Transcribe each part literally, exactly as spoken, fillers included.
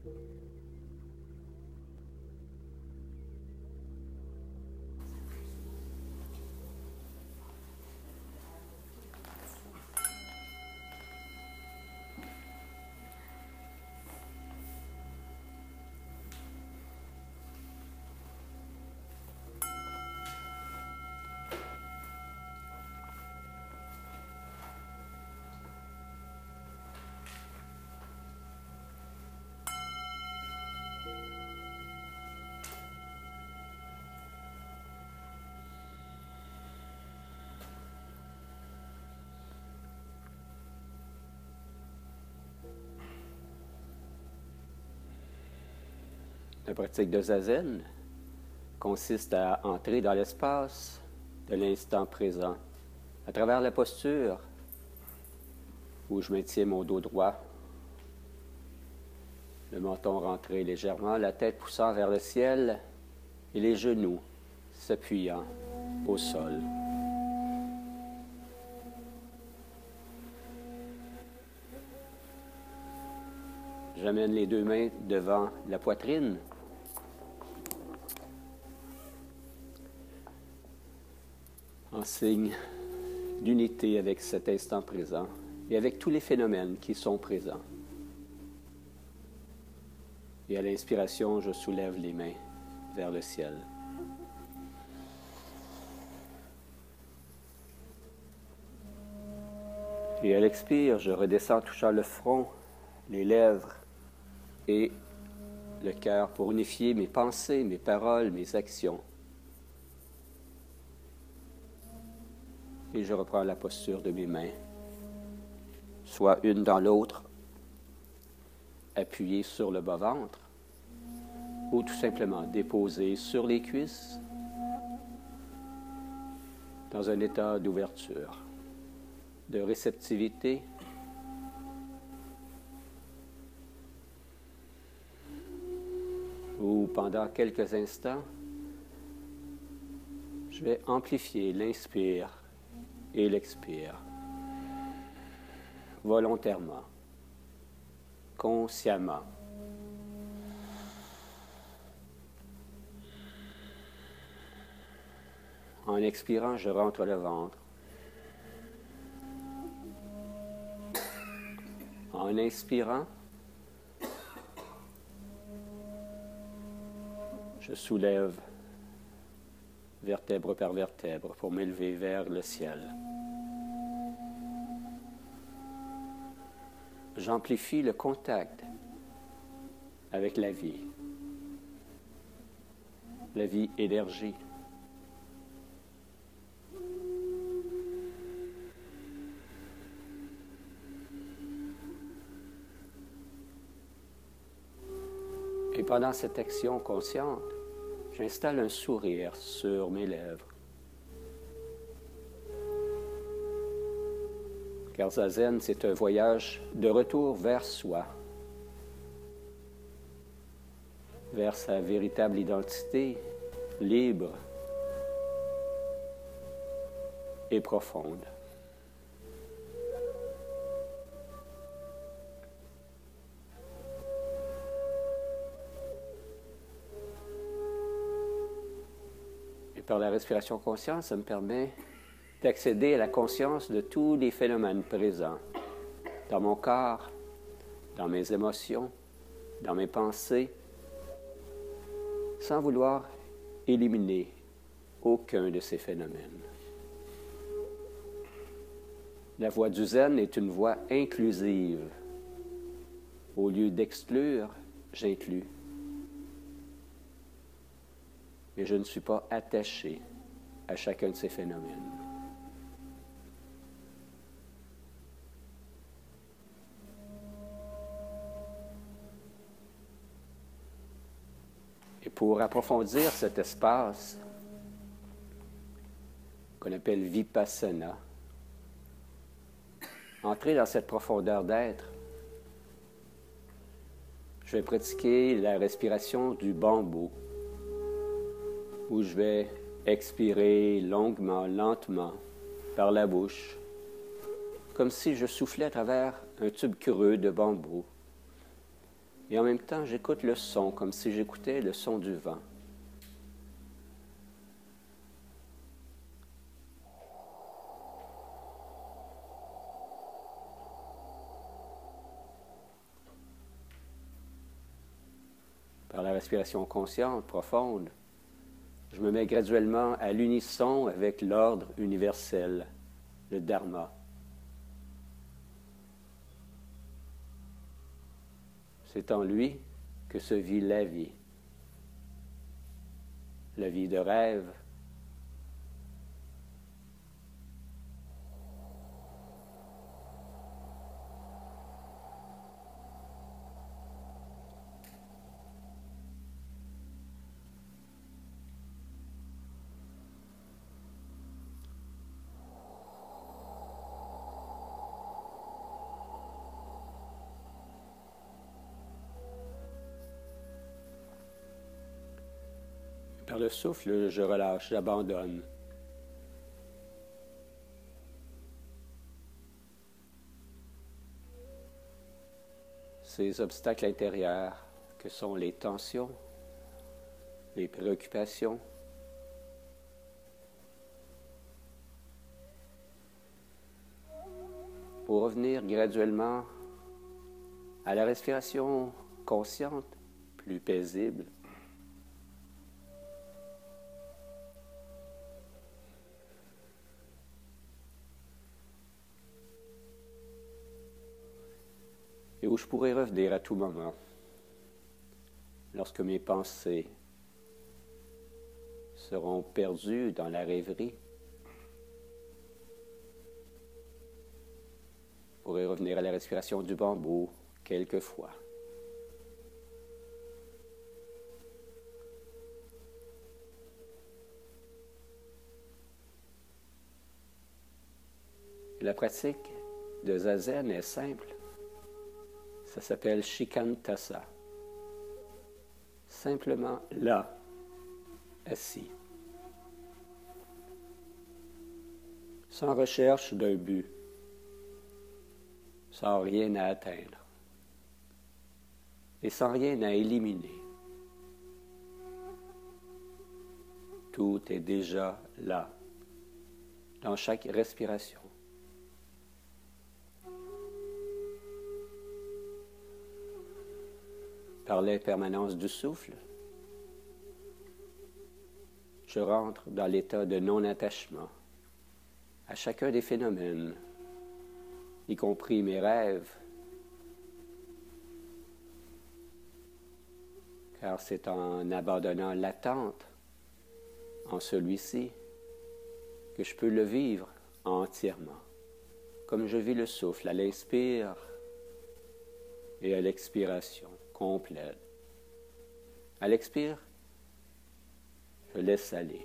La pratique de Zazen consiste à entrer dans l'espace de l'instant présent à travers la posture où je maintiens mon dos droit, le menton rentré légèrement, la tête poussant vers le ciel et les genoux s'appuyant au sol. J'amène les deux mains devant la poitrine. En signe d'unité avec cet instant présent et avec tous les phénomènes qui sont présents. Et à l'inspiration, je soulève les mains vers le ciel. Et à l'expire, je redescends touchant le front, les lèvres et le cœur pour unifier mes pensées, mes paroles, mes actions. Et je reprends la posture de mes mains, soit une dans l'autre, appuyée sur le bas-ventre, ou tout simplement déposée sur les cuisses, dans un état d'ouverture, de réceptivité, où pendant quelques instants, je vais amplifier l'inspire et l'expire, volontairement, consciemment. En expirant, je rentre le ventre. En inspirant, je soulève vertèbre par vertèbre pour m'élever vers le ciel. J'amplifie le contact avec la vie, la vie énergie. Et pendant cette action consciente, j'installe un sourire sur mes lèvres. Car Zazen, c'est un voyage de retour vers soi, vers sa véritable identité, libre et profonde. Par la respiration consciente, ça me permet d'accéder à la conscience de tous les phénomènes présents dans mon corps, dans mes émotions, dans mes pensées, sans vouloir éliminer aucun de ces phénomènes. La voie du Zen est une voie inclusive. Au lieu d'exclure, j'inclus. Mais je ne suis pas attaché à chacun de ces phénomènes. Et pour approfondir cet espace qu'on appelle Vipassana, entrer dans cette profondeur d'être, je vais pratiquer la respiration du bambou, où je vais expirer longuement, lentement, par la bouche, comme si je soufflais à travers un tube creux de bambou. Et en même temps, j'écoute le son comme si j'écoutais le son du vent. Par la respiration consciente, profonde, je me mets graduellement à l'unisson avec l'ordre universel, le Dharma. C'est en lui que se vit la vie. La vie de rêve. Par le souffle, je relâche, j'abandonne. Ces obstacles intérieurs que sont les tensions, les préoccupations, pour revenir graduellement à la respiration consciente, plus paisible. Et où je pourrais revenir à tout moment, lorsque mes pensées seront perdues dans la rêverie. Je pourrais revenir à la respiration du bambou quelquefois. La pratique de Zazen est simple. Ça s'appelle Shikantasa. Simplement là, assis. Sans recherche d'un but. Sans rien à atteindre. Et sans rien à éliminer. Tout est déjà là, dans chaque respiration. Par l'impermanence du souffle, je rentre dans l'état de non-attachement à chacun des phénomènes, y compris mes rêves, car c'est en abandonnant l'attente en celui-ci que je peux le vivre entièrement, comme je vis le souffle à l'inspire et à l'expiration complète. À l'expire, je laisse aller.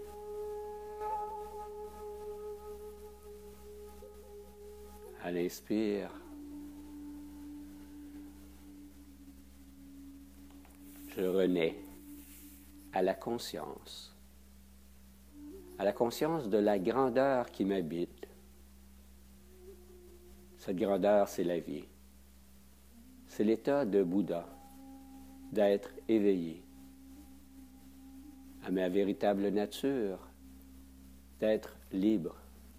À l'inspire, je renais à la conscience, à la conscience de la grandeur qui m'habite. Cette grandeur, c'est la vie. C'est l'état de Bouddha, d'être éveillé à ma véritable nature, d'être libre.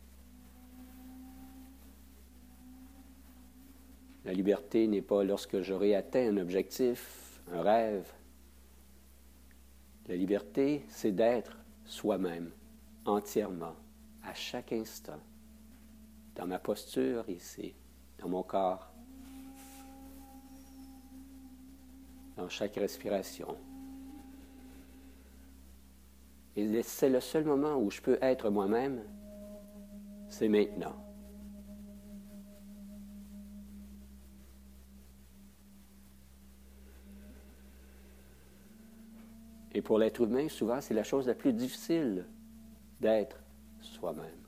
La liberté n'est pas lorsque j'aurai atteint un objectif, un rêve. La liberté, c'est d'être soi-même, entièrement, à chaque instant, dans ma posture ici, dans mon corps, dans chaque respiration. Et c'est le seul moment où je peux être moi-même, c'est maintenant. Et pour l'être humain, souvent, c'est la chose la plus difficile d'être soi-même,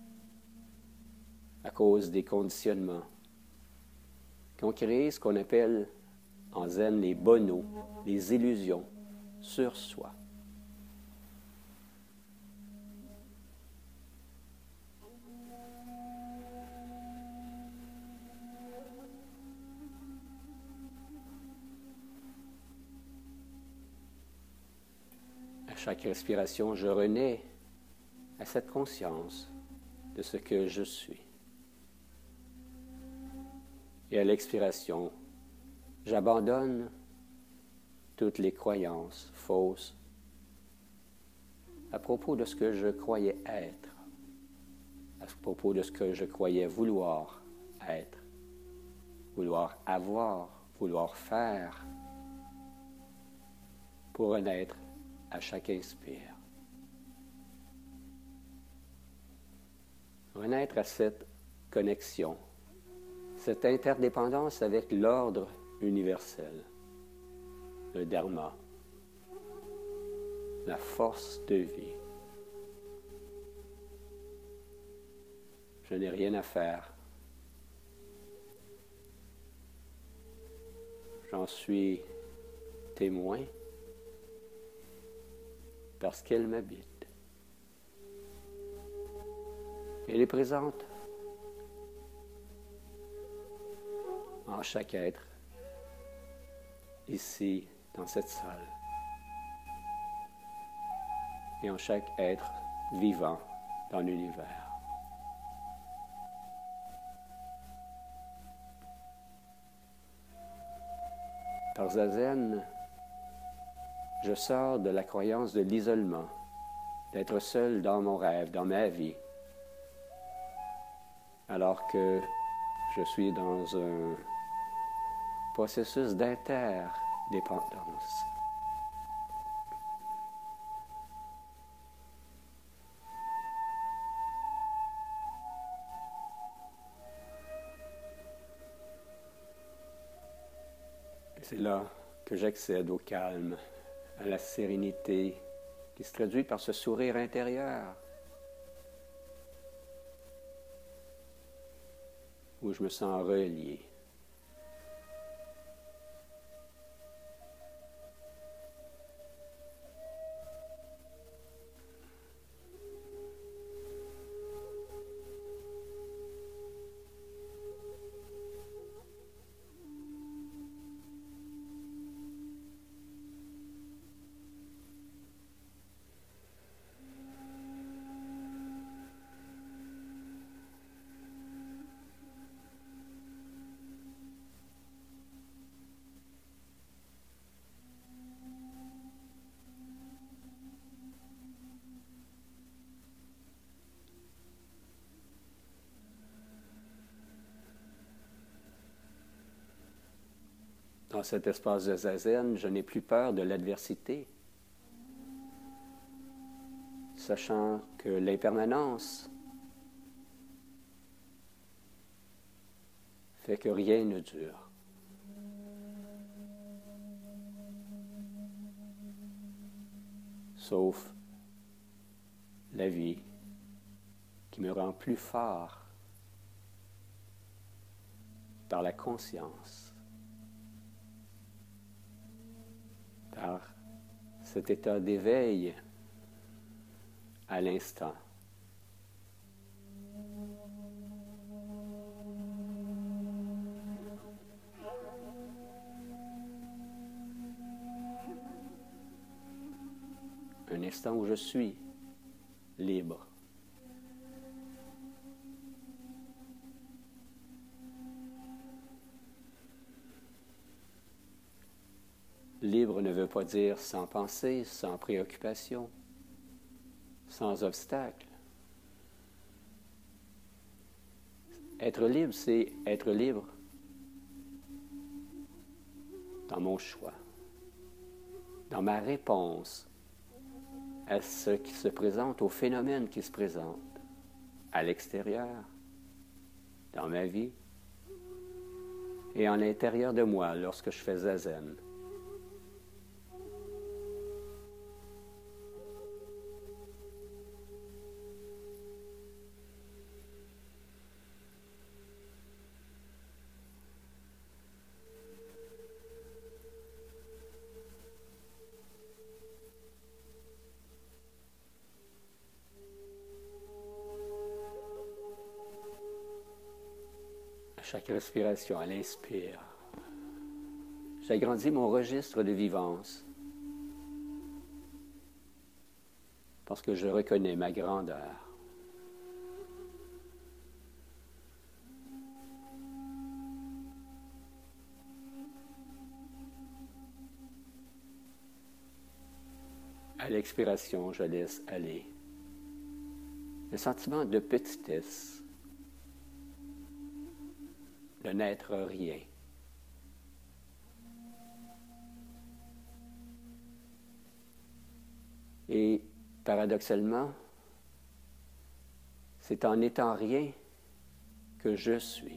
à cause des conditionnements qui ont créé ce qu'on appelle en zen les bonneaux, les illusions sur soi. chaque respiration, je renais à cette conscience de ce que je suis. Et à l'expiration, j'abandonne toutes les croyances fausses à propos de ce que je croyais être, à propos de ce que je croyais vouloir être, vouloir avoir, vouloir faire, pour renaître à chaque inspire. Renaître à cette connexion, cette interdépendance avec l'ordre universel, le dharma, la force de vie. Je n'ai rien à faire. J'en suis témoin parce qu'elle m'habite. Elle est présente en chaque être, ici, dans cette salle, et en chaque être vivant dans l'univers. Par Zazen, je sors de la croyance de l'isolement, d'être seul dans mon rêve, dans ma vie, alors que je suis dans un processus d'interdépendance. C'est là que j'accède au calme, à la sérénité qui se traduit par ce sourire intérieur où je me sens relié. Dans cet espace de Zazen, je n'ai plus peur de l'adversité, sachant que l'impermanence fait que rien ne dure. Sauf la vie qui me rend plus fort par la conscience, par cet état d'éveil à l'instant. Un instant où je suis libre. Libre ne veut pas dire sans pensée, sans préoccupation, sans obstacle. Être libre, c'est être libre dans mon choix, dans ma réponse à ce qui se présente, au phénomène qui se présente à l'extérieur, dans ma vie et en l'intérieur de moi lorsque je fais Zazen. Chaque respiration, elle inspire. J'agrandis mon registre de vivance. parce que je reconnais ma grandeur. À l'expiration, je laisse aller le sentiment de petitesse, de n'être rien. Et paradoxalement, c'est en n'étant rien que je suis.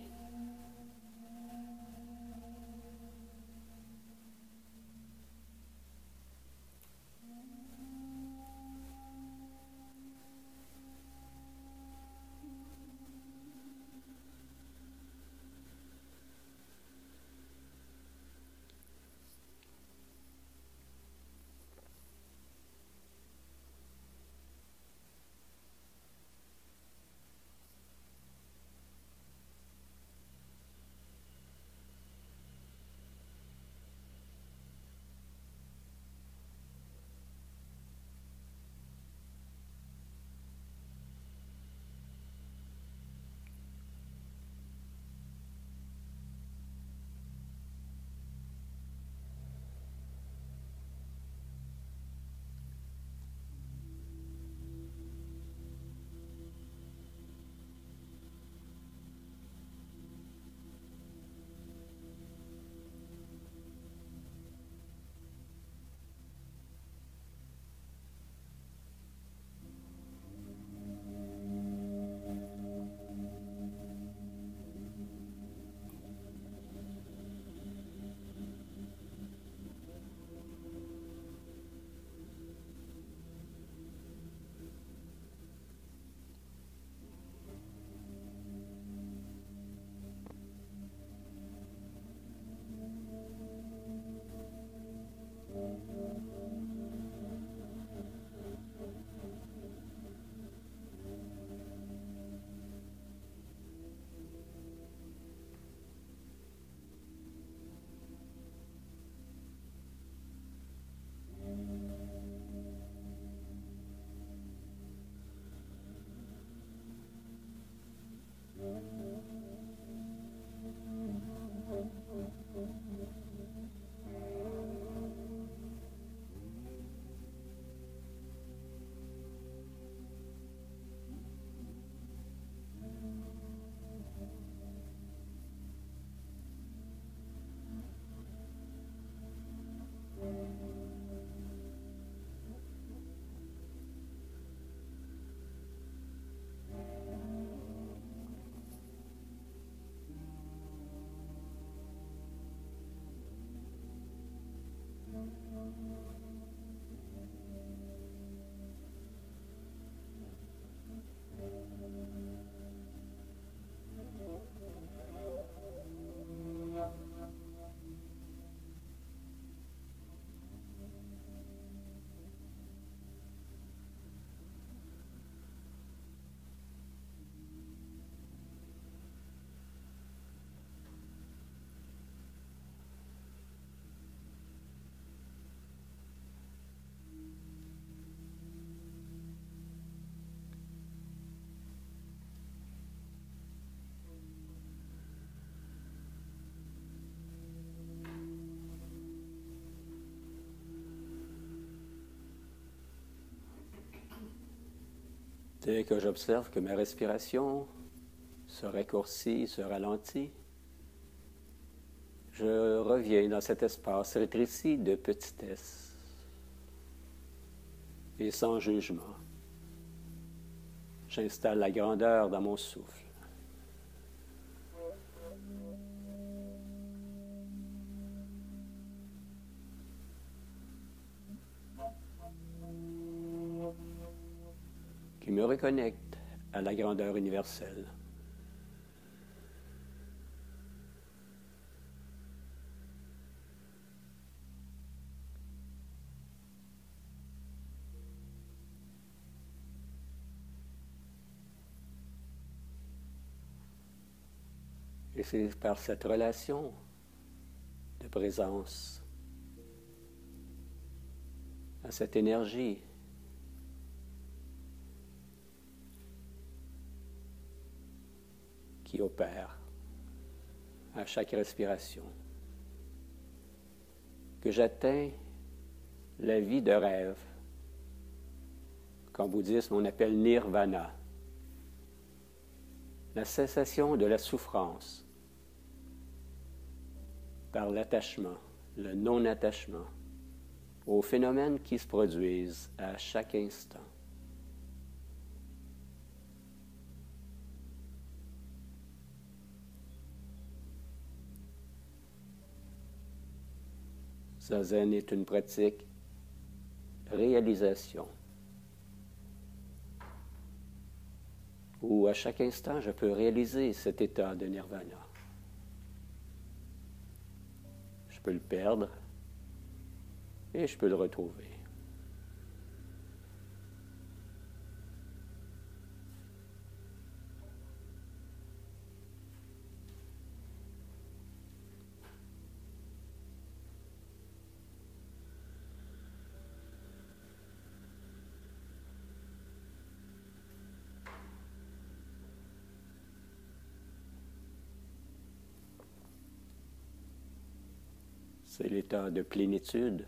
Dès que j'observe que ma respiration se raccourcit, se ralentit, je reviens dans cet espace rétréci de petitesse et sans jugement. J'installe la grandeur dans mon souffle. Qui me reconnecte à la grandeur universelle. Et c'est par cette relation de présence à cette énergie qui opère à chaque respiration, que j'atteins la vie de rêve, qu'en bouddhisme on appelle nirvana, la cessation de la souffrance par l'attachement, le non-attachement aux phénomènes qui se produisent à chaque instant. Zazen est une pratique réalisation, où à chaque instant je peux réaliser cet état de nirvana. Je peux le perdre et je peux le retrouver. C'est l'état de plénitude,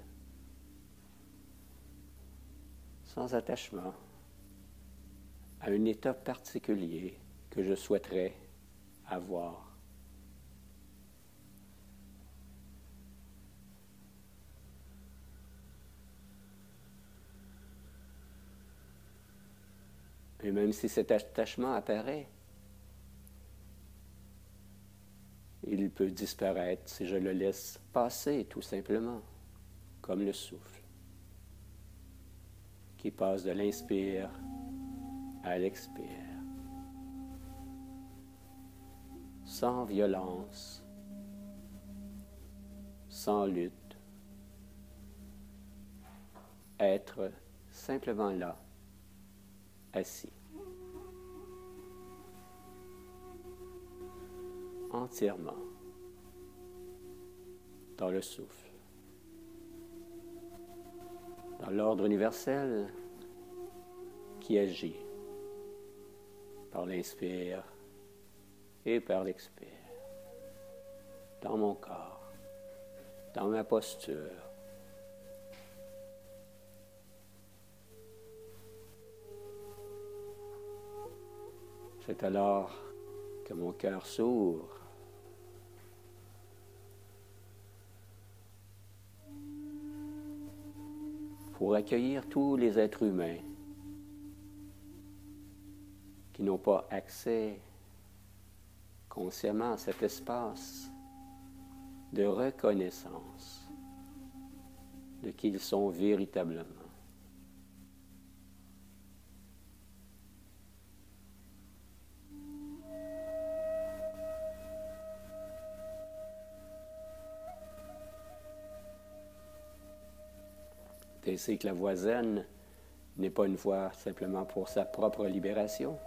sans attachement, à un état particulier que je souhaiterais avoir. Et même si cet attachement apparaît, il peut disparaître si je le laisse passer tout simplement, comme le souffle, qui passe de l'inspire à l'expire, sans violence, sans lutte, être simplement là, assis, entièrement dans le souffle. Dans l'ordre universel qui agit par l'inspire et par l'expire, dans mon corps, dans ma posture. C'est alors que mon cœur s'ouvre pour accueillir tous les êtres humains qui n'ont pas accès consciemment à cet espace de reconnaissance de qui ils sont véritablement. C'est que la voie zen n'est pas une voie simplement pour sa propre libération,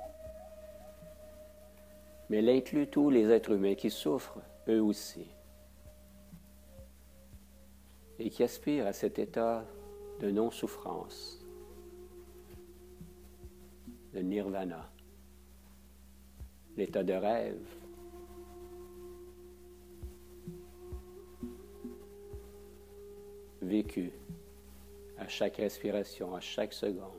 mais elle inclut tous les êtres humains qui souffrent, eux aussi, et qui aspirent à cet état de non-souffrance, de nirvana, l'état de rêve. Vécu à chaque respiration, à chaque seconde.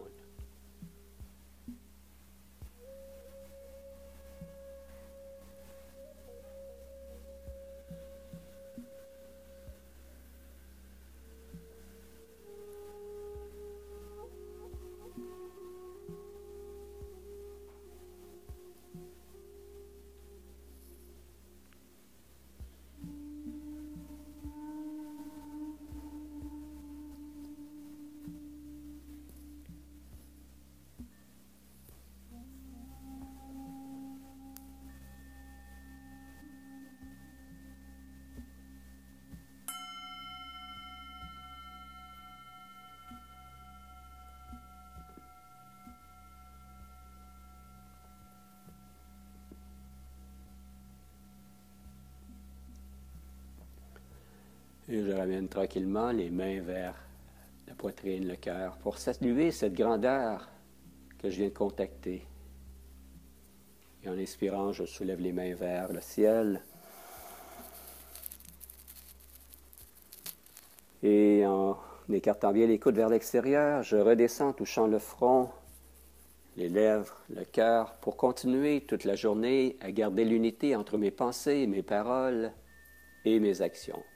Et je ramène tranquillement les mains vers la poitrine, le cœur, pour saluer cette grandeur que je viens de contacter. Et en inspirant, je soulève les mains vers le ciel. Et en écartant bien les coudes vers l'extérieur, je redescends touchant le front, les lèvres, le cœur, pour continuer toute la journée à garder l'unité entre mes pensées, mes paroles et mes actions.